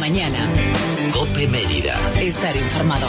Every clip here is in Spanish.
mañana. COPE Mérida. Estar informado.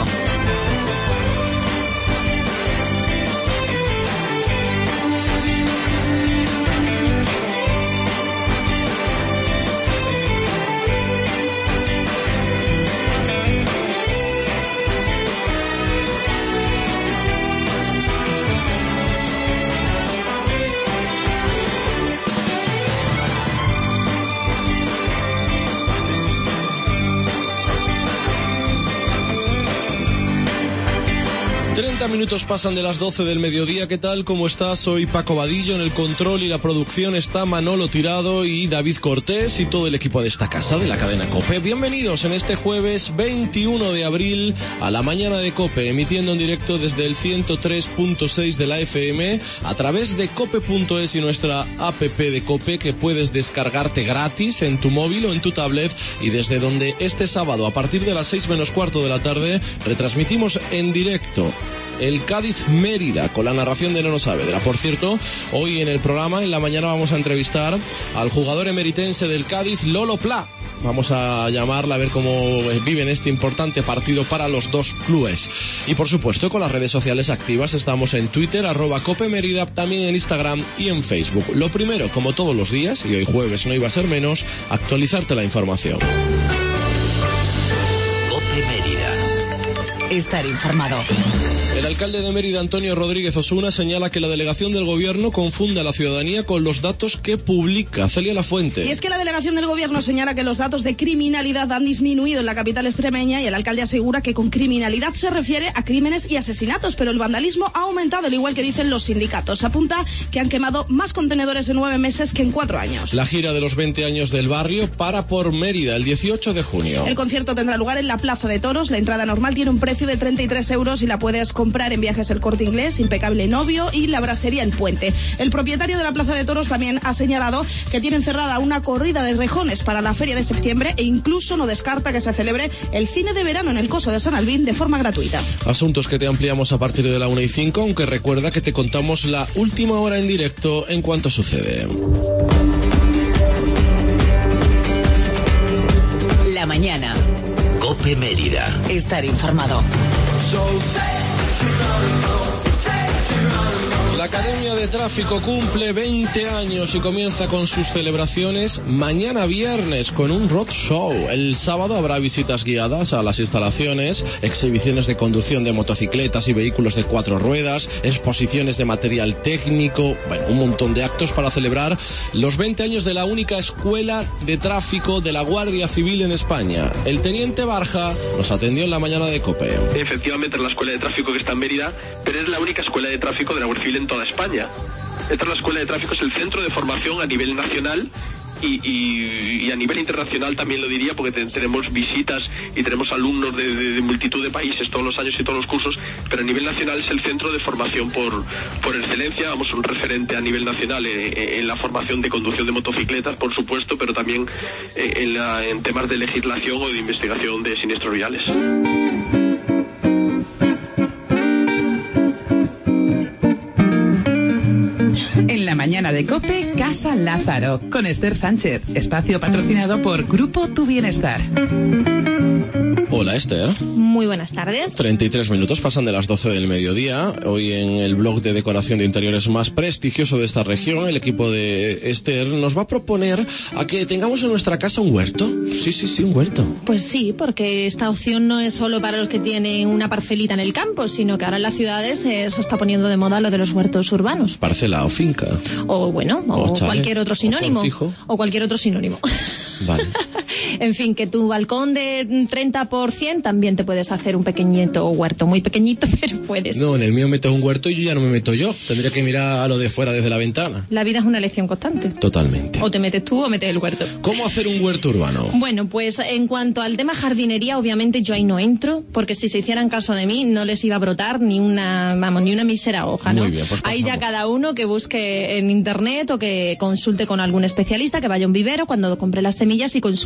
Minutos pasan de las 12 del mediodía. ¿Qué tal? ¿Cómo estás? Soy Paco Vadillo. En el control y la producción está Manolo Tirado y David Cortés y todo el equipo de esta casa, de la cadena COPE. Bienvenidos en este jueves 21 de abril a la mañana de COPE, emitiendo en directo desde el 103.6 de la FM a través de cope.es y nuestra app de COPE, que puedes descargarte gratis en tu móvil o en tu tablet, y desde donde este sábado a partir de las 6 menos cuarto de la tarde retransmitimos en directo el Cádiz-Mérida, con la narración de Nono Saavedra. Por cierto, hoy en el programa, en la mañana, vamos a entrevistar al jugador emeritense del Cádiz, Lolo Pla. Vamos a llamarla a ver cómo viven este importante partido para los dos clubes. Y por supuesto, con las redes sociales activas, estamos en Twitter, @COPEMérida, también en Instagram y en Facebook. Lo primero, como todos los días, y hoy jueves no iba a ser menos, actualizarte la información. COPE Mérida. Estar informado. El alcalde de Mérida, Antonio Rodríguez Osuna, señala que la delegación del gobierno confunde a la ciudadanía con los datos que publica. Celia Lafuente. Y es que la delegación del gobierno señala que los datos de criminalidad han disminuido en la capital extremeña, y el alcalde asegura que con criminalidad se refiere a crímenes y asesinatos, pero el vandalismo ha aumentado, al igual que dicen los sindicatos. Apunta que han quemado más contenedores en 9 meses que en 4 años. La gira de los 20 años del barrio para por Mérida el 18 de junio. El concierto tendrá lugar en la Plaza de Toros. La entrada normal tiene un precio de 33 euros y la puedes comprar en Viajes El Corte Inglés, Impecable Novio y la Brasería El Puente. El propietario de la Plaza de Toros también ha señalado que tienen cerrada una corrida de rejones para la feria de septiembre, e incluso no descarta que se celebre el cine de verano en el Coso de San Albín de forma gratuita. Asuntos que te ampliamos a partir de la 1:05, aunque recuerda que te contamos la última hora en directo en cuanto sucede. La mañana. COPE Mérida. Estar informado. La Academia de Tráfico cumple 20 años y comienza con sus celebraciones mañana viernes con un road show. El sábado habrá visitas guiadas a las instalaciones, exhibiciones de conducción de motocicletas y vehículos de 4 ruedas, exposiciones de material técnico, bueno, un montón de actos para celebrar los 20 años de la única escuela de tráfico de la Guardia Civil en España. El teniente Barja nos atendió en la mañana de COPE. Efectivamente, es la escuela de tráfico que está en Mérida, pero es la única escuela de tráfico de la Guardia Civil en toda España. Esta es la escuela de tráfico, es el centro de formación a nivel nacional y a nivel internacional también lo diría, porque tenemos visitas y tenemos alumnos de multitud de países todos los años y todos los cursos, pero a nivel nacional es el centro de formación por excelencia. Vamos, un referente a nivel nacional en la formación de conducción de motocicletas, por supuesto, pero también en temas de legislación o de investigación de siniestros viales. En la mañana de COPE, Casa Lázaro, con Esther Sánchez. Espacio patrocinado por Grupo Tu Bienestar. Hola, Esther. Muy buenas tardes. 33 minutos pasan de las 12 del mediodía. Hoy en el blog de decoración de interiores más prestigioso de esta región, el equipo de Esther nos va a proponer a que tengamos en nuestra casa un huerto. Sí, un huerto. Pues sí, porque esta opción no es solo para los que tienen una parcelita en el campo, sino que ahora en las ciudades se está poniendo de moda lo de los huertos urbanos. Parcela o finca. O chalet, cualquier otro sinónimo. O cualquier otro sinónimo. Vale. En fin, que tu balcón de 30% también te puedes hacer un pequeñito huerto, muy pequeñito, pero puedes. No, en el mío metes un huerto y yo ya no me meto yo. Tendría que mirar a lo de fuera desde la ventana. La vida es una elección constante. Totalmente. O te metes tú o metes el huerto. ¿Cómo hacer un huerto urbano? Bueno, pues en cuanto al tema jardinería, obviamente yo ahí no entro, porque si se hicieran caso de mí no les iba a brotar ni una mísera hoja, ¿no? Muy bien, pues ahí ya cada uno que busque en internet o que consulte con algún especialista, que vaya a un vivero cuando compre las semillas y consulte cuál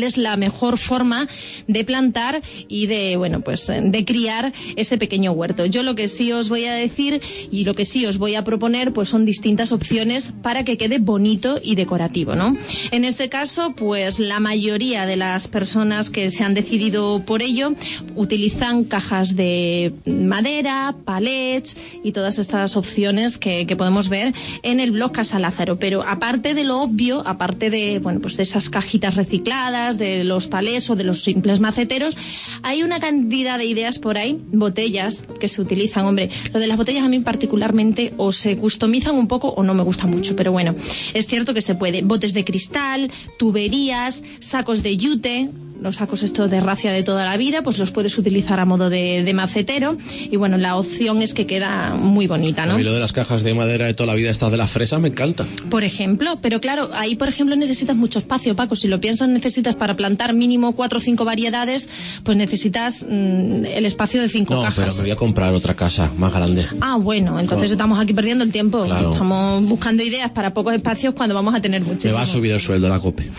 es la mejor forma de plantar y de, bueno, pues de criar ese pequeño huerto. Yo lo que sí os voy a decir y lo que sí os voy a proponer, pues son distintas opciones para que quede bonito y decorativo, ¿no? En este caso, pues la mayoría de las personas que se han decidido por ello utilizan cajas de madera, palets y todas estas opciones que podemos ver en el blog Casa Lázaro. Pero aparte de lo obvio, aparte de, bueno, pues de esas cajitas recicladas, de los palés o de los simples maceteros, hay una cantidad de ideas por ahí, botellas que se utilizan. Hombre, lo de las botellas a mí particularmente o se customizan un poco o no me gusta mucho, pero bueno, es cierto que se puede. Botes de cristal, tuberías, sacos de yute, los sacos estos de rafia de toda la vida, pues los puedes utilizar a modo de macetero y bueno, la opción es que queda muy bonita, ¿no? A mí lo de las cajas de madera de toda la vida, estas de las fresas, me encanta. Por ejemplo, pero claro, ahí por ejemplo necesitas mucho espacio, Paco, si lo piensas necesitas para plantar mínimo 4 o 5 variedades, pues necesitas el espacio de 5 cajas. No, pero me voy a comprar otra casa más grande. Ah, bueno, entonces estamos aquí perdiendo el tiempo. Claro. Estamos buscando ideas para pocos espacios cuando vamos a tener muchísimo. Me va a subir el sueldo la COPE.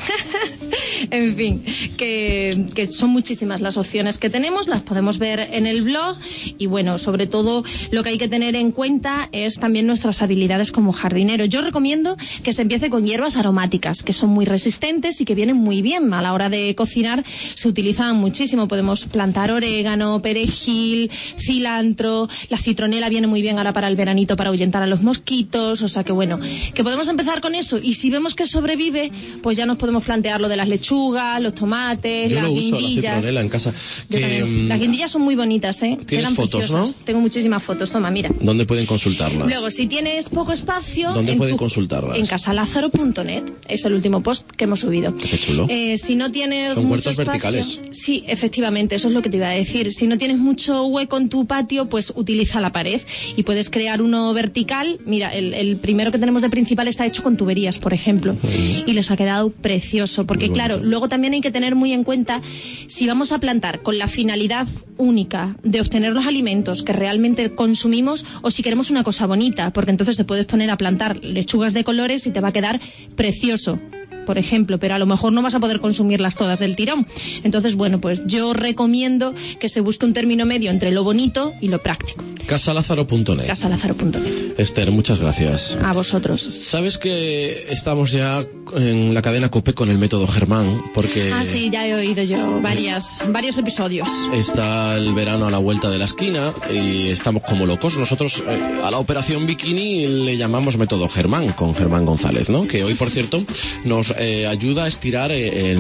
En fin, que son muchísimas las opciones que tenemos, las podemos ver en el blog y bueno, sobre todo lo que hay que tener en cuenta es también nuestras habilidades como jardinero. Yo recomiendo que se empiece con hierbas aromáticas, que son muy resistentes y que vienen muy bien a la hora de cocinar, se utilizan muchísimo. Podemos plantar orégano, perejil, cilantro, la citronela viene muy bien ahora para el veranito para ahuyentar a los mosquitos, o sea que bueno, que podemos empezar con eso y si vemos que sobrevive, pues ya nos podemos plantear lo de las lechugas, los tomates, las guindillas. La citronela en casa. Las guindillas son muy bonitas, ¿eh? Tienes fotos, preciosas, ¿no? Tengo muchísimas fotos, toma, mira. ¿Dónde pueden consultarlas? Luego, si tienes poco espacio... ¿Dónde pueden consultarlas? En casalázaro.net, es el último post que hemos subido. Qué chulo. Si no tienes son mucho huertos espacio, verticales. Sí, efectivamente, eso es lo que te iba a decir. Si no tienes mucho hueco en tu patio, pues utiliza la pared y puedes crear uno vertical. Mira, el primero que tenemos de principal está hecho con tuberías, por ejemplo, y les ha quedado precioso, porque claro, luego también hay que tener muy en cuenta si vamos a plantar con la finalidad única de obtener los alimentos que realmente consumimos o si queremos una cosa bonita, porque entonces te puedes poner a plantar lechugas de colores y te va a quedar precioso, por ejemplo, pero a lo mejor no vas a poder consumirlas todas del tirón. Entonces, bueno, pues yo recomiendo que se busque un término medio entre lo bonito y lo práctico. Casalázaro.net. Casalázaro.net. Esther, muchas gracias. A vosotros. ¿Sabes que estamos ya en la cadena COPE con el método Germán? Porque ah, sí, ya he oído yo varios episodios. Está el verano a la vuelta de la esquina y estamos como locos. Nosotros a la operación Bikini le llamamos método Germán, con Germán González, ¿no? Que hoy, por cierto, nos ayuda a estirar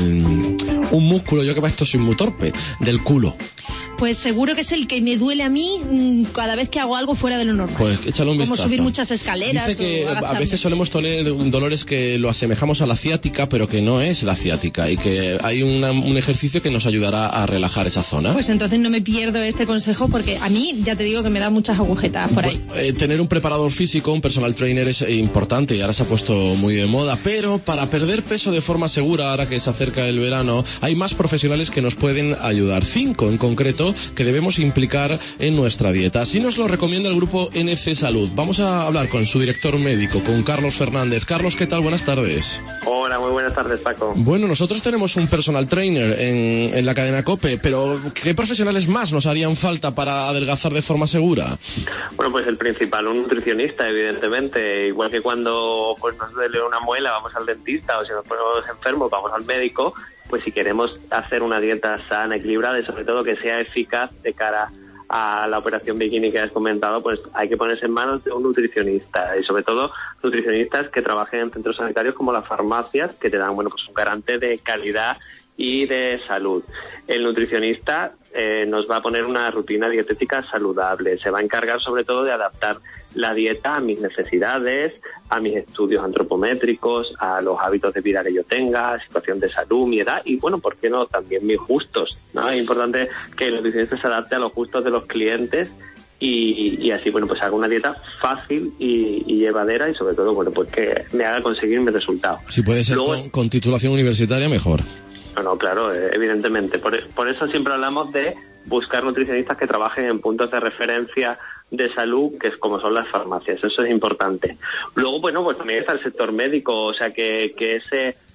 un músculo, yo que para esto soy muy torpe, del culo. Pues seguro que es el que me duele a mí cada vez que hago algo fuera de lo normal. Pues échale un vistazo. Como subir muchas escaleras. Dice que o a veces solemos tener dolores que lo asemejamos a la ciática, pero que no es la ciática y que hay un ejercicio que nos ayudará a relajar esa zona. Pues entonces no me pierdo este consejo porque a mí ya te digo que me da muchas agujetas por ahí. Tener un preparador físico, un personal trainer es importante y ahora se ha puesto muy de moda, pero para perder peso de forma segura, ahora que se acerca el verano, hay más profesionales que nos pueden ayudar. 5 en concreto que debemos implicar en nuestra dieta. Así nos lo recomienda el grupo NC Salud. Vamos a hablar con su director médico, con Carlos Fernández. Carlos, ¿qué tal? Buenas tardes. Hola, muy buenas tardes, Paco. Bueno, nosotros tenemos un personal trainer en la cadena COPE, pero ¿qué profesionales más nos harían falta para adelgazar de forma segura? Bueno, pues el principal, un nutricionista, evidentemente. Igual que cuando pues nos duele una muela, vamos al dentista, o si nos ponemos enfermos, vamos al médico. Pues si queremos hacer una dieta sana, equilibrada y sobre todo que sea eficaz de cara a la operación Bikini que has comentado, pues hay que ponerse en manos de un nutricionista y sobre todo nutricionistas que trabajen en centros sanitarios como las farmacias, que te dan pues un garante de calidad y de salud. El nutricionista nos va a poner una rutina dietética saludable, se va a encargar sobre todo de adaptar la dieta a mis necesidades, a mis estudios antropométricos, a los hábitos de vida que yo tenga, situación de salud, mi edad y, bueno, ¿por qué no?, también mis gustos, ¿no? Es importante que el nutricionista se adapte a los gustos de los clientes y así, bueno, pues haga una dieta fácil y llevadera y sobre todo, bueno, pues que me haga conseguir mis resultados. Si puede ser con titulación universitaria, mejor. No, claro, evidentemente. Por eso siempre hablamos de buscar nutricionistas que trabajen en puntos de referencia de salud, que es como son las farmacias. Eso es importante. Luego, bueno, pues también está el sector médico, o sea que ese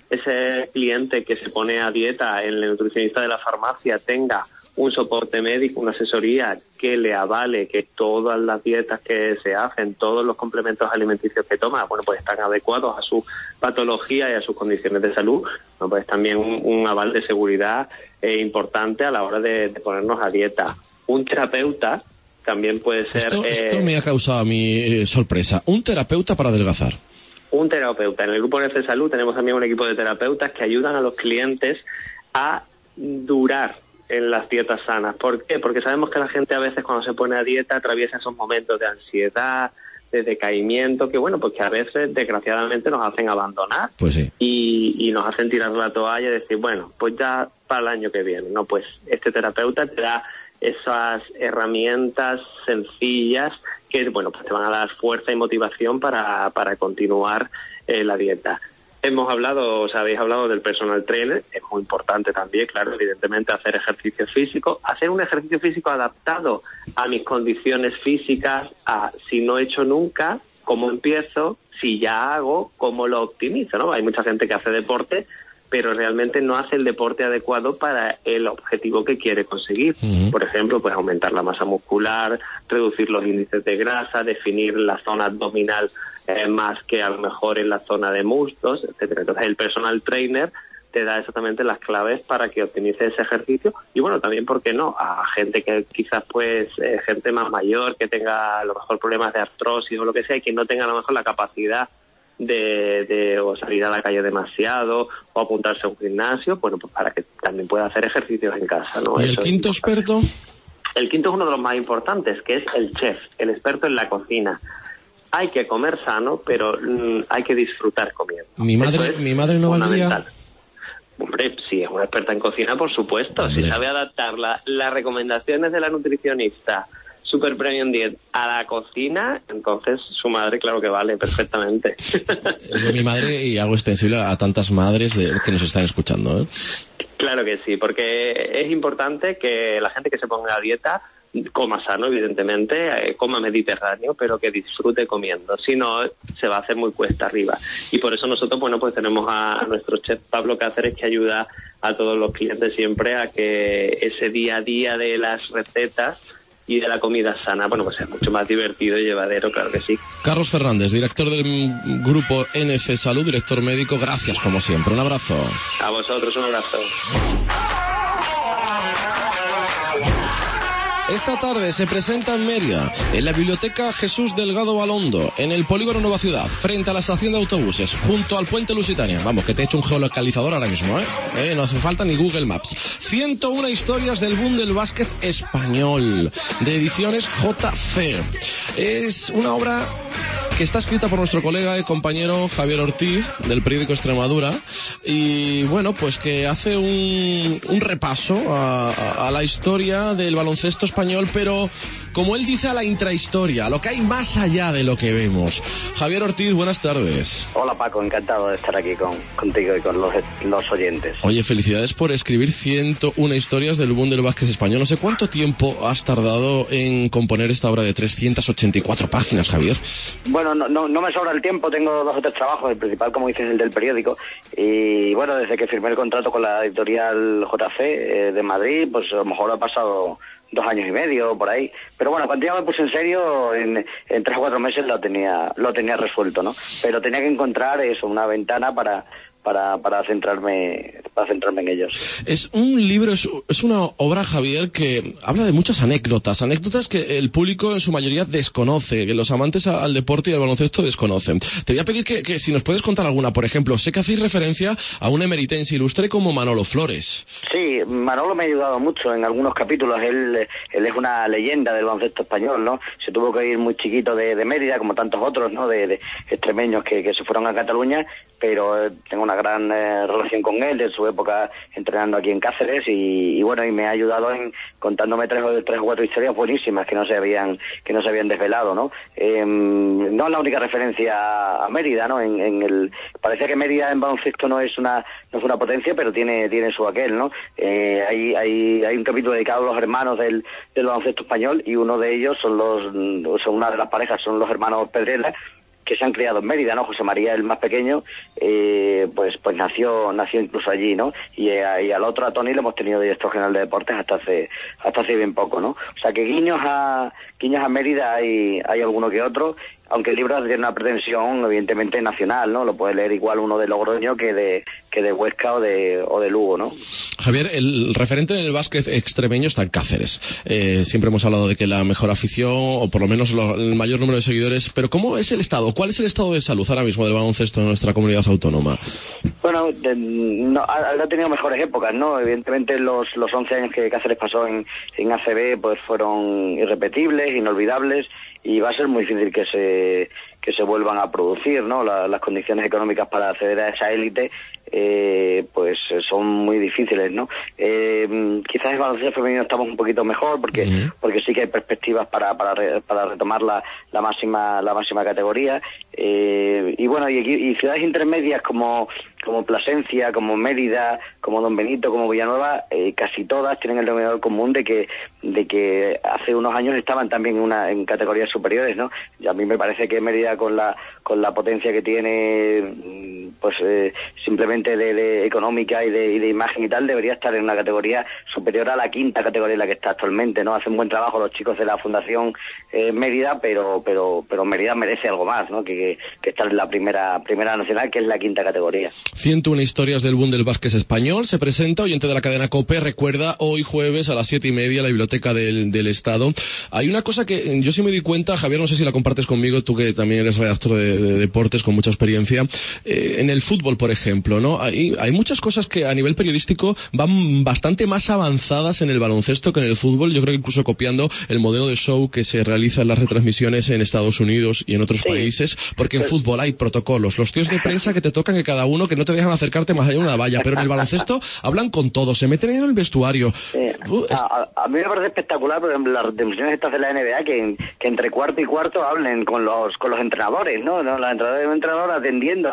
ese cliente que se pone a dieta en el nutricionista de la farmacia tenga un soporte médico, una asesoría que le avale que todas las dietas que se hacen, todos los complementos alimenticios que toma, bueno, pues están adecuados a su patología y a sus condiciones de salud, bueno, pues también un aval de seguridad importante a la hora de ponernos a dieta. Un terapeuta también puede ser... Esto me ha causado a mí sorpresa. ¿Un terapeuta para adelgazar? Un terapeuta. En el grupo NF Salud tenemos también un equipo de terapeutas que ayudan a los clientes a durar en las dietas sanas. ¿Por qué? Porque sabemos que la gente a veces cuando se pone a dieta atraviesa esos momentos de ansiedad, de decaimiento, que bueno, pues que a veces desgraciadamente nos hacen abandonar. Pues sí. Y nos hacen tirar la toalla y decir, bueno, pues ya para el año que viene, ¿no? Pues este terapeuta te da esas herramientas sencillas que, bueno, pues te van a dar fuerza y motivación para continuar la dieta. Habéis hablado del personal trainer, es muy importante también, claro, evidentemente hacer ejercicio físico, hacer un ejercicio físico adaptado a mis condiciones físicas, a si no he hecho nunca, cómo empiezo, si ya hago, cómo lo optimizo, ¿no? Hay mucha gente que hace deporte, pero realmente no hace el deporte adecuado para el objetivo que quiere conseguir. Uh-huh. Por ejemplo, pues aumentar la masa muscular, reducir los índices de grasa, definir la zona abdominal más que a lo mejor en la zona de muslos, etcétera. Entonces el personal trainer te da exactamente las claves para que optimice ese ejercicio y bueno, también, ¿por qué no? A gente que quizás pues, gente más mayor, que tenga a lo mejor problemas de artrosis o lo que sea y que no tenga a lo mejor la capacidad de o salir a la calle demasiado o apuntarse a un gimnasio, bueno, pues para que también pueda hacer ejercicios en casa, ¿no? ¿Y el quinto experto? El quinto es uno de los más importantes, que es el chef, el experto en la cocina. Hay que comer sano, pero hay que disfrutar comiendo. Mi madre no valdría. Hombre, si es una experta en cocina, por supuesto. Hombre. Si sabe adaptar las recomendaciones de la nutricionista Super Premium Diet a la cocina, entonces su madre, claro que vale perfectamente. Digo mi madre y hago extensible a tantas madres que nos están escuchando, ¿eh? Claro que sí, porque es importante que la gente que se ponga a dieta coma sano, evidentemente, coma mediterráneo, pero que disfrute comiendo. Si no, se va a hacer muy cuesta arriba. Y por eso nosotros, bueno, pues tenemos a nuestro chef Pablo Cáceres, que ayuda a todos los clientes siempre a que ese día a día de las recetas y de la comida sana, bueno, pues es mucho más divertido y llevadero, claro que sí. Carlos Fernández, director del grupo NF Salud, director médico, gracias como siempre. Un abrazo. A vosotros, un abrazo. Esta tarde se presenta en Mérida, en la Biblioteca Jesús Delgado Balondo, en el Polígono Nueva Ciudad, frente a la estación de autobuses, junto al Puente Lusitania. Vamos, que te he hecho un geolocalizador ahora mismo, ¿eh? No hace falta ni Google Maps. 101 historias del boom del básquet español, de ediciones JC. Es una obra que está escrita por nuestro colega y compañero Javier Ortiz, del periódico Extremadura, y bueno, pues que hace un repaso a la historia del baloncesto español, pero como él dice, a la intrahistoria, a lo que hay más allá de lo que vemos. Javier Ortiz, buenas tardes. Hola Paco, encantado de estar aquí contigo y con los oyentes. Oye, felicidades por escribir 101 historias del boom del básquet español. No sé cuánto tiempo has tardado en componer esta obra de 384 páginas, Javier. Bueno, no me sobra el tiempo, tengo 2 o 3 trabajos, el principal, como dices, el del periódico, y bueno, desde que firmé el contrato con la editorial JC de Madrid, pues a lo mejor ha pasado 2 años y medio, por ahí. Pero bueno, cuando ya me puse en serio, en 3 o 4 meses lo tenía resuelto, ¿no? Pero tenía que encontrar eso, una ventana para centrarme en ellos. Es un libro, es una obra, Javier, que habla de muchas anécdotas que el público en su mayoría desconoce, que los amantes al deporte y al baloncesto desconocen. Te voy a pedir que si nos puedes contar alguna, por ejemplo, sé que hacéis referencia a un emeritense ilustre como Manolo Flores. Sí, Manolo me ha ayudado mucho en algunos capítulos. Él es una leyenda del baloncesto español, ¿no? Se tuvo que ir muy chiquito de Mérida, como tantos otros, ¿no? De extremeños que se fueron a Cataluña, pero tengo una gran relación con él de su época entrenando aquí en Cáceres y bueno, y me ha ayudado contándome 3 o 4 historias buenísimas que no se habían desvelado, ¿no? No es la única referencia a Mérida, ¿no? Parecía que Mérida en baloncesto no es una potencia, pero tiene su aquel, ¿no? Hay un capítulo dedicado a los hermanos del baloncesto español, y uno de ellos una de las parejas son los hermanos Pedrera, se han criado en Mérida, ¿no? José María, el más pequeño, pues nació incluso allí, ¿no? Y al otro, a Tony, le hemos tenido director general de deportes hasta hace bien poco, ¿no? O sea que guiños a Mérida hay alguno que otro, aunque el libro tiene una pretensión evidentemente nacional, ¿no? Lo puede leer igual uno de Logroño que de Huesca o de Lugo, ¿no? Javier, el referente del básquet extremeño está en Cáceres. Siempre hemos hablado de que la mejor afición, o por lo menos el mayor número de seguidores, pero ¿cómo es el estado? ¿Cuál es el estado de salud ahora mismo del baloncesto en nuestra comunidad autónoma? Bueno, ha tenido mejores épocas, ¿no? Evidentemente los 11 años que Cáceres pasó en ACB pues fueron irrepetibles, inolvidables, y va a ser muy difícil que se vuelvan a producir, ¿no? Las condiciones económicas para acceder a esa élite pues son muy difíciles, ¿no? Quizás el baloncesto femenino estamos un poquito mejor porque sí que hay perspectivas para retomar la máxima categoría, y bueno, y ciudades intermedias como Plasencia, como Mérida, como Don Benito, como Villanueva, casi todas tienen el denominador común de que hace unos años estaban también en categorías superiores, ¿no? Y a mí me parece que Mérida con la potencia que tiene, pues simplemente de económica y de imagen y tal, debería estar en una categoría superior a la quinta categoría en la que está actualmente, ¿no? Hacen buen trabajo los chicos de la Fundación Mérida, pero Mérida merece algo más, ¿no? Que estar en la primera nacional, que es la quinta categoría. 101 historias del boom del básquet español se presenta, oyente de la cadena COPE, recuerda, hoy jueves a las 7:30 la Biblioteca del Estado. Hay una cosa que yo sí me di cuenta, Javier, no sé si la compartes conmigo, tú que también eres redactor de deportes con mucha experiencia, en el fútbol, por ejemplo, ¿no? Hay muchas cosas que a nivel periodístico van bastante más avanzadas en el baloncesto que en el fútbol, yo creo que incluso copiando el modelo de show que se realiza en las retransmisiones en Estados Unidos y en otros países, porque en fútbol hay protocolos, los tíos de prensa que te tocan que cada uno, que no te dejan acercarte más allá de una valla, pero en el baloncesto hablan con todos, se meten en el vestuario. A mí me parece espectacular, por ejemplo, las retransmisiones estas de la NBA, que entre cuarto y cuarto hablen con los entrenadores, ¿no? Los entrenadores atendiendo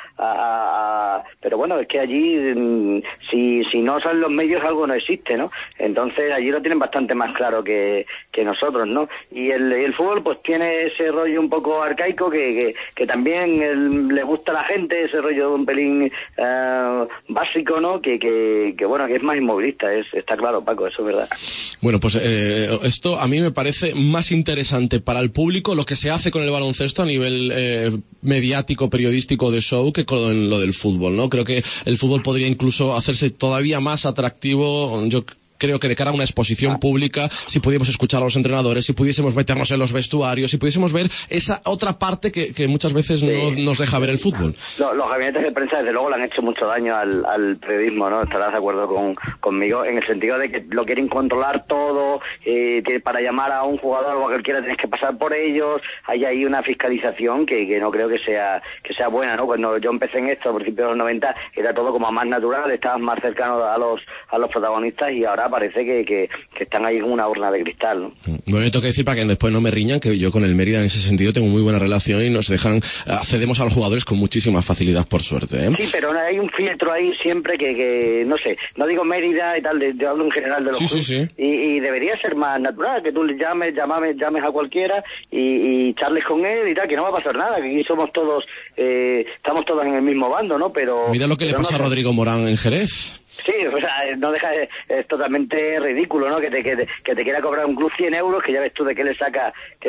pero bueno, es que allí si no son los medios algo no existe, ¿no? Entonces allí lo tienen bastante más claro que nosotros, ¿no? Y el fútbol pues tiene ese rollo un poco arcaico que también le gusta a la gente, ese rollo de un pelín básico, ¿no? Que bueno, que es más inmovilista, está claro, Paco, eso es verdad. Bueno, pues esto a mí me parece más interesante para el público lo que se hace con el baloncesto a nivel mediático, periodístico, de show, que con lo del fútbol, ¿no? Creo que el fútbol podría incluso hacerse todavía más atractivo, yo creo que de cara a una exposición pública, si pudiésemos escuchar a los entrenadores, si pudiésemos meternos en los vestuarios, si pudiésemos ver esa otra parte que muchas veces no nos deja ver el fútbol. Los gabinetes de prensa, desde luego, le han hecho mucho daño al periodismo, ¿no? Estarás de acuerdo conmigo, en el sentido de que lo quieren controlar todo, que para llamar a un jugador o a cualquiera tienes que pasar por ellos, hay ahí una fiscalización que no creo que sea buena, ¿no? Cuando yo empecé en esto, a principios de los 90, era todo como más natural, estabas más cercano a los protagonistas, y ahora parece que están ahí como una urna de cristal, ¿no? Bueno, tengo que decir, para que después no me riñan, que yo con el Mérida en ese sentido tengo muy buena relación y nos accedemos a los jugadores con muchísima facilidad, por suerte, ¿eh? Sí, pero hay un filtro ahí siempre que no sé, no digo Mérida y tal, yo hablo en general de los clubes. Sí. Y debería ser más natural, que tú le llames a cualquiera y charles con él y tal, que no va a pasar nada, que aquí somos todos, estamos todos en el mismo bando, ¿no? Pero mira lo que le pasa a Rodrigo Morán en Jerez. Sí, o sea, no deja es totalmente ridículo, ¿no? Que te quiera cobrar un club 100 euros, que ya ves tú de qué le saca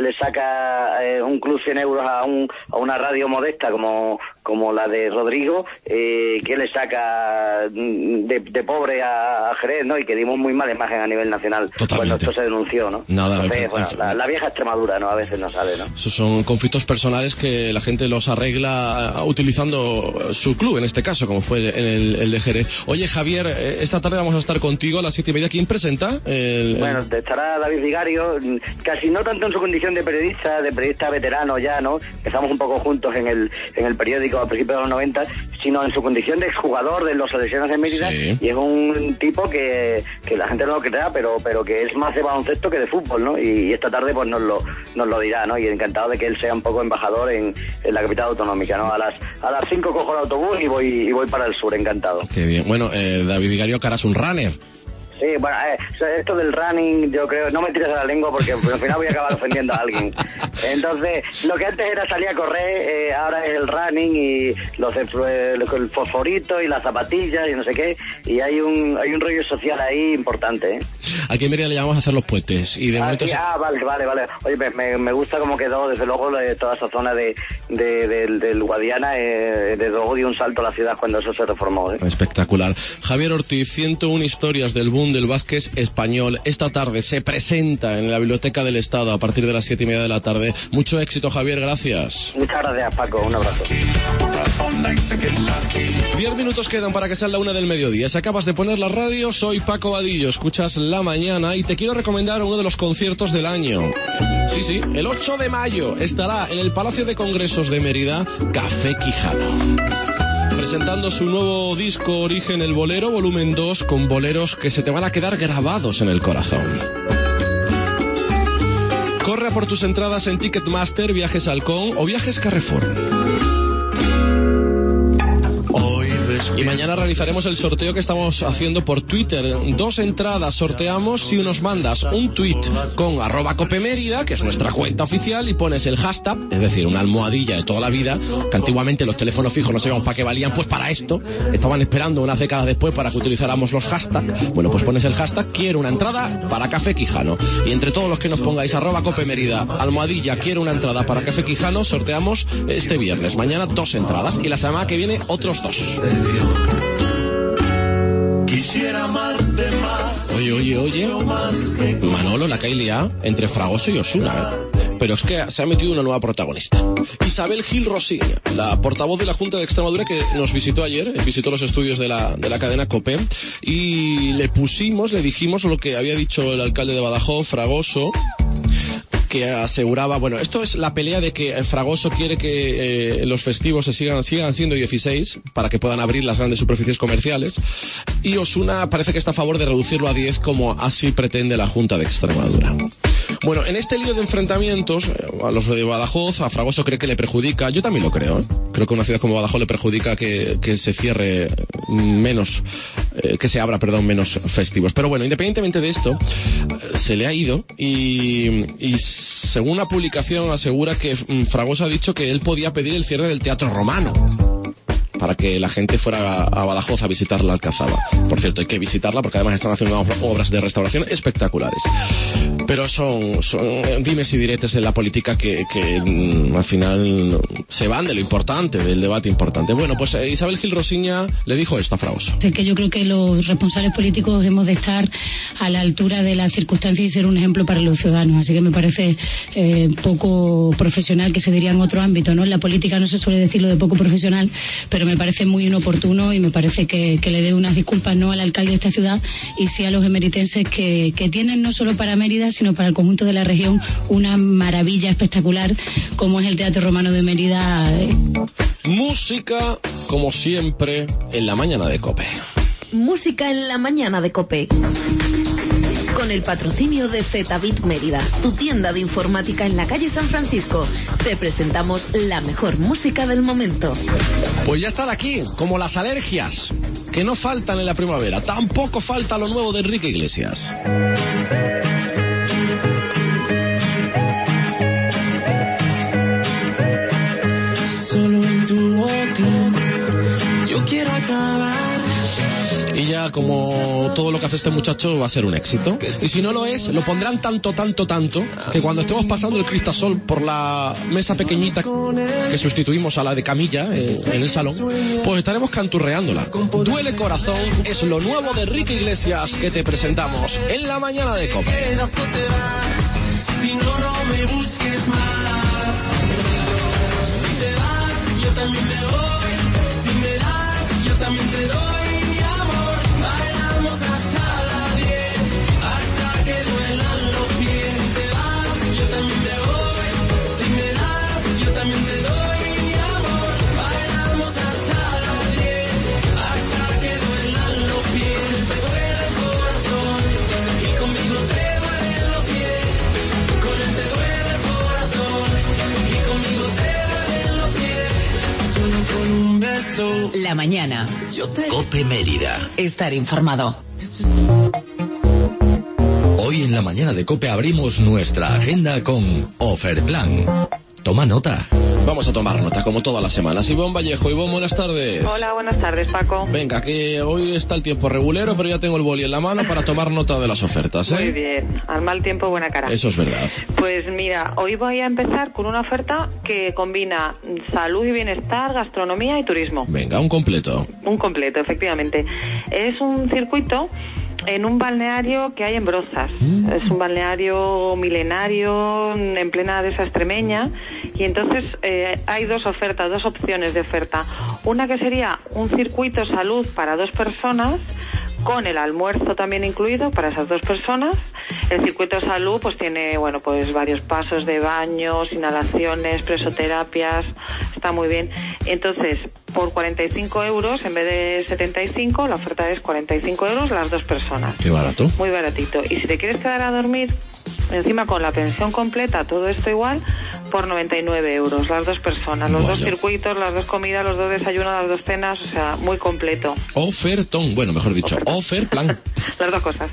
un club 100 euros a una radio modesta como la de Rodrigo, que le saca de pobre a Jerez, ¿no? Y que dimos muy mala imagen a nivel nacional. Totalmente. Cuando esto se denunció, ¿no? Nada. Entonces, bueno, la vieja Extremadura, ¿no? A veces no sale, ¿no? Esos son conflictos personales que la gente los arregla utilizando su club, en este caso, como fue en el de Jerez. Oye, Javier, esta tarde vamos a estar contigo a las 7:30. ¿Quién presenta? Bueno, estará David Vigario, casi no tanto en su condición de periodista veterano ya, ¿no? Empezamos un poco juntos en el periódico a principios de los 90, sino en su condición de exjugador de los Salesianos de Mérida, sí. Y es un tipo que la gente no lo crea, pero que es más de baloncesto que de fútbol, ¿no? Y esta tarde pues nos lo dirá, ¿no? Y encantado de que él sea un poco embajador en la capital autonómica, ¿no? A las 5 cojo el autobús y voy para el sur, encantado. Qué bien. Bueno, David Vigario, que harás un runner. Sí, bueno, esto del running, yo creo, no me tires a la lengua porque al final voy a acabar ofendiendo a alguien. Entonces, lo que antes era salir a correr, ahora es el running y el fosforito y las zapatillas y no sé qué, y hay un rollo social ahí importante, ¿eh? Aquí en Mérida le llamamos a hacer los puentes y de momento... Vale. Oye, me gusta cómo quedó, desde luego, toda esa zona del Guadiana, desde luego dio un salto a la ciudad cuando eso se reformó, ¿eh? Espectacular. Javier Ortiz, 101 historias del boom del básquet español. Esta tarde se presenta en la Biblioteca del Estado a partir de las 7:30 de la tarde. Mucho éxito, Javier, gracias. Muchas gracias, Paco, un abrazo. 10 minutos quedan para que sea la 1 del mediodía. Si acabas de poner la radio, soy Paco Vadillo, escuchas La Mañana y te quiero recomendar uno de los conciertos del año. Sí, el 8 de mayo estará en el Palacio de Congresos de Mérida Café Quijano, presentando su nuevo disco Origen el Bolero, volumen 2, con boleros que se te van a quedar grabados en el corazón. Corre a por tus entradas en Ticketmaster, Viajes Halcón o Viajes Carrefour. Y mañana realizaremos el sorteo que estamos haciendo por Twitter. 2 entradas sorteamos si nos mandas un tweet con @copemérida, que es nuestra cuenta oficial, y pones el hashtag, es decir, una almohadilla de toda la vida, que antiguamente los teléfonos fijos no sabíamos para qué valían, pues para esto. Estaban esperando unas décadas después para que utilizáramos los hashtags. Bueno, pues pones el hashtag, quiero una entrada para Café Quijano. Y entre todos los que nos pongáis @copemérida, almohadilla, quiero una entrada para Café Quijano, sorteamos este viernes. Mañana 2 entradas y la semana que viene otros 2. Quisiera amarte más. Oye, Manolo, la Kylie A entre Fragoso y Osuna, Pero es que se ha metido una nueva protagonista. Isabel Gil Rosiña, la portavoz de la Junta de Extremadura, que nos visitó ayer, visitó los estudios de la cadena COPE, y le dijimos lo que había dicho el alcalde de Badajoz, Fragoso, que aseguraba, bueno, esto es la pelea de que Fragoso quiere que los festivos sigan siendo 16 para que puedan abrir las grandes superficies comerciales, y Osuna parece que está a favor de reducirlo a 10, como así pretende la Junta de Extremadura. Bueno, en este lío de enfrentamientos, a los de Badajoz, a Fragoso cree que le perjudica, yo también lo creo, creo que una ciudad como Badajoz le perjudica que se cierre menos, que se abra, menos festivos. Pero bueno, independientemente de esto, se le ha ido y según una publicación asegura que Fragoso ha dicho que él podía pedir el cierre del Teatro Romano para que la gente fuera a Badajoz a visitar la Alcazaba. Por cierto, hay que visitarla porque además están haciendo obras de restauración espectaculares. Pero son dimes y diretes en la política que al final se van de lo importante, del debate importante. Bueno, pues Isabel Gil Rosiña le dijo esto a Fragoso. Es que yo creo que los responsables políticos hemos de estar a la altura de las circunstancias y ser un ejemplo para los ciudadanos. Así que me parece poco profesional, que se diría en otro ámbito, ¿no? En la política no se suele decir lo de poco profesional, pero me parece muy inoportuno y me parece que le dé unas disculpas no al alcalde de esta ciudad y sí a los emeritenses que tienen no solo para Mérida, sino para el conjunto de la región una maravilla espectacular como es el Teatro Romano de Mérida. Música, como siempre, en la mañana de COPE. Música en la mañana de COPE. Con el patrocinio de Zetabit Mérida, tu tienda de informática en la calle San Francisco. Te presentamos la mejor música del momento. Pues ya están aquí, como las alergias, que no faltan en la primavera. Tampoco falta lo nuevo de Enrique Iglesias. Solo en tu boca yo quiero acabar. Y ya, como todo lo que hace este muchacho, va a ser un éxito. Y si no lo es, lo pondrán tanto, que cuando estemos pasando el cristasol por la mesa pequeñita que sustituimos a la de camilla en el salón, pues estaremos canturreándola. Duele Corazón es lo nuevo de Enrique Iglesias que te presentamos en la mañana de COPE. Si no me busques más. Si te vas, yo también me voy. Si me das, yo también te doy. La mañana. COPE Mérida. Estar informado. Hoy en la mañana de COPE abrimos nuestra agenda con Oferplan. Toma nota. Vamos a tomar nota, como todas las semanas. Ivonne Vallejo. Ivonne, buenas tardes. Hola, buenas tardes, Paco. Venga, que hoy está el tiempo regulero, pero ya tengo el boli en la mano para tomar nota de las ofertas, ¿eh? Muy bien. Al mal tiempo, buena cara. Eso es verdad. Pues mira, hoy voy a empezar con una oferta que combina salud y bienestar, gastronomía y turismo. Venga, un completo. Un completo, efectivamente. Es un circuito en un balneario que hay en Brozas. Es un balneario milenario en plena dehesa extremeña, y entonces hay dos opciones de oferta. Una que sería un circuito salud para 2 personas, con el almuerzo también incluido para esas 2 personas. El circuito salud pues tiene, bueno, pues varios pasos de baños, inhalaciones, presoterapias, está muy bien. Entonces, por 45 euros, en vez de 75, la oferta es 45 euros las 2 personas. Qué barato. Muy baratito. Y si te quieres quedar a dormir, encima con la pensión completa, todo esto igual, por 99 euros las 2 personas. Los 2 circuitos, las 2 comidas, los 2 desayunos, las 2 cenas, o sea, muy completo. Ofertón, bueno, mejor dicho, Oferplan. Las 2 cosas.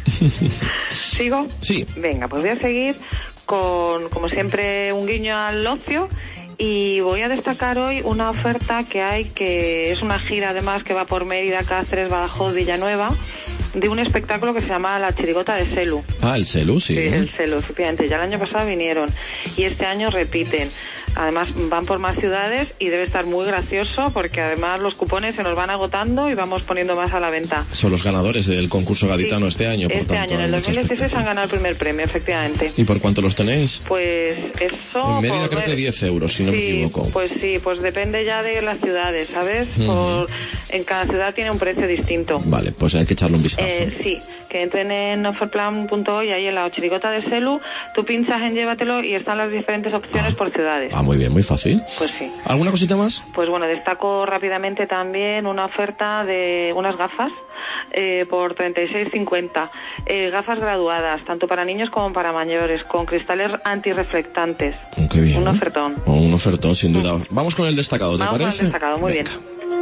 ¿Sigo? Sí. Venga, pues voy a seguir con, como siempre, un guiño al ocio. Y voy a destacar hoy una oferta que hay, que es una gira además que va por Mérida, Cáceres, Badajoz, Villanueva, de un espectáculo que se llama La Chirigota de Selu. Ah, el Selu, sí. Sí, el Selu, efectivamente. Ya el año pasado vinieron y este año repiten. Además van por más ciudades y debe estar muy gracioso porque además los cupones se nos van agotando y vamos poniendo más a la venta. Son los ganadores del concurso gaditano este año, por este tanto. Año, en el 2016 han ganado el primer premio, efectivamente. ¿Y por cuánto los tenéis? Pues eso... En Mérida creo que 10 euros, si no me equivoco. Pues sí, pues depende ya de las ciudades, ¿sabes? En cada ciudad tiene un precio distinto. Vale, pues hay que echarle un vistazo. Sí, que entren en oferplan.hoy, ahí en la chirigota de Selu, tú pinchas en Llévatelo y están las diferentes opciones por ciudades. Ah, muy bien, muy fácil. Pues sí. ¿Alguna cosita más? Pues bueno, destaco rápidamente también una oferta de unas gafas por 36,50. Gafas graduadas, tanto para niños como para mayores, con cristales antirreflectantes. Qué bien. Un ofertón. Un ofertón, sin duda. Vamos con el destacado, ¿te parece? Vamos con el destacado, muy bien.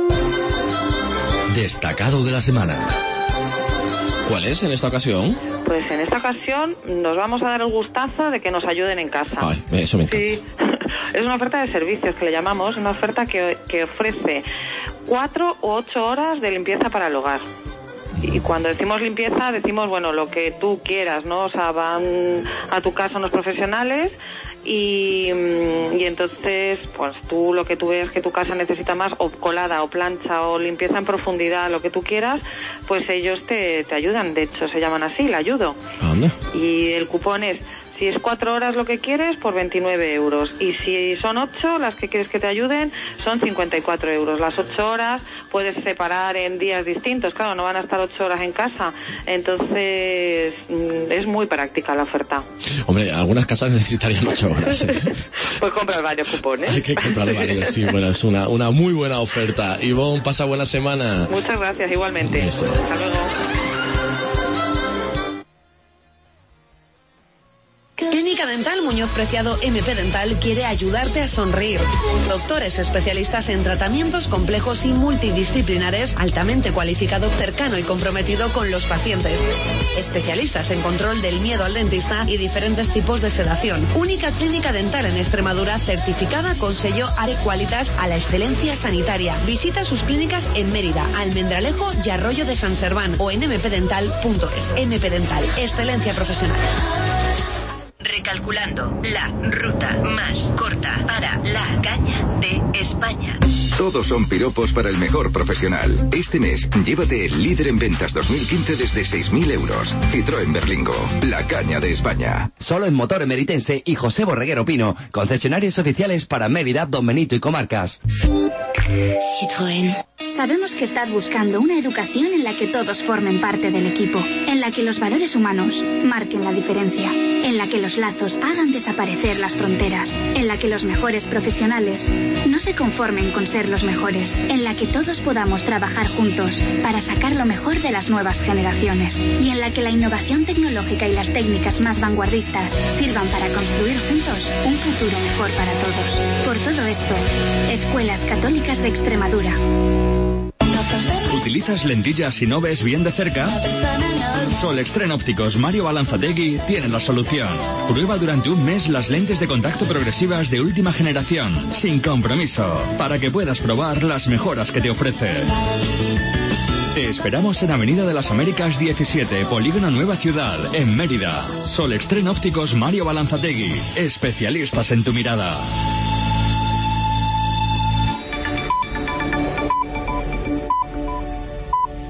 Destacado de la semana. ¿Cuál es en esta ocasión? Pues en esta ocasión nos vamos a dar el gustazo de que nos ayuden en casa. Ay, eso me encanta. Sí, es una oferta de servicios que le llamamos, una oferta que ofrece 4 u 8 horas de limpieza para el hogar. Y cuando decimos limpieza, decimos, bueno, lo que tú quieras, ¿no? O sea, van a tu casa unos profesionales y entonces, pues tú lo que tú ves que tu casa necesita más, o colada, o plancha, o limpieza en profundidad, lo que tú quieras, pues ellos te ayudan. De hecho, se llaman así, la ayudo. Anda. Y el cupón es... Si es 4 horas lo que quieres, por 29 euros. Y si son 8 las que quieres que te ayuden, son 54 euros. Las 8 horas puedes separar en días distintos. Claro, no van a estar 8 horas en casa. Entonces, es muy práctica la oferta. Hombre, algunas casas necesitarían 8 horas. Pues comprar varios cupones. Hay que comprar varios, sí. Bueno, es una muy buena oferta. Ivonne, pasa buena semana. Muchas gracias, igualmente. Eso. Hasta luego. Clínica Dental Muñoz Preciado MP Dental quiere ayudarte a sonreír. Doctores especialistas en tratamientos complejos y multidisciplinares, altamente cualificado, cercano y comprometido con los pacientes. Especialistas en control del miedo al dentista y diferentes tipos de sedación. Única clínica dental en Extremadura certificada con sello Arequalitas a la excelencia sanitaria. Visita sus clínicas en Mérida, Almendralejo y Arroyo de San Serván o en mpdental.es. MP Dental, excelencia profesional. Recalculando la ruta más corta para la caña de España. Todos son piropos para el mejor profesional. Este mes, llévate el líder en ventas 2015 desde 6.000 euros. Citroën Berlingo, la caña de España. Solo en Motor Emeritense y José Borreguero Pino, concesionarios oficiales para Mérida, Don Benito y comarcas. Citroën. Sabemos que estás buscando una educación en la que todos formen parte del equipo, en la que los valores humanos marquen la diferencia, en la que los lazos hagan desaparecer las fronteras, en la que los mejores profesionales no se conformen con ser los mejores, en la que todos podamos trabajar juntos para sacar lo mejor de las nuevas generaciones y en la que la innovación tecnológica y las técnicas más vanguardistas sirvan para construir juntos un futuro mejor para todos. Por todo esto, Escuelas Católicas de Extremadura. ¿Utilizas lentillas y no ves bien de cerca? Solextren Ópticos Mario Balanzategui tiene la solución. Prueba durante un mes las lentes de contacto progresivas de última generación, sin compromiso, para que puedas probar las mejoras que te ofrece. Te esperamos en Avenida de las Américas 17, Polígono Nueva Ciudad, en Mérida. Solextren Ópticos Mario Balanzategui, especialistas en tu mirada.